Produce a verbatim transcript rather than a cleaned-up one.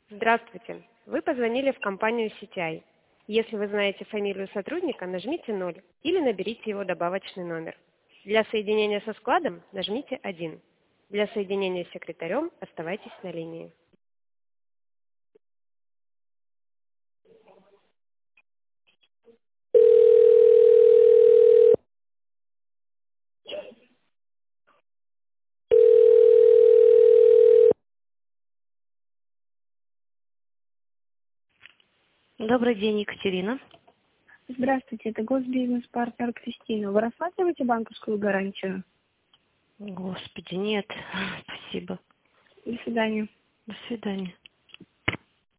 Здравствуйте. Вы позвонили в компанию си ти ай. Если вы знаете фамилию сотрудника, нажмите ноль или наберите его добавочный номер. Для соединения со складом нажмите один. Для соединения с секретарем оставайтесь на линии. Добрый день, Екатерина. Здравствуйте, это госбизнес-партнер Кристина. Вы рассматриваете банковскую гарантию? Господи, нет. Спасибо. До свидания. До свидания.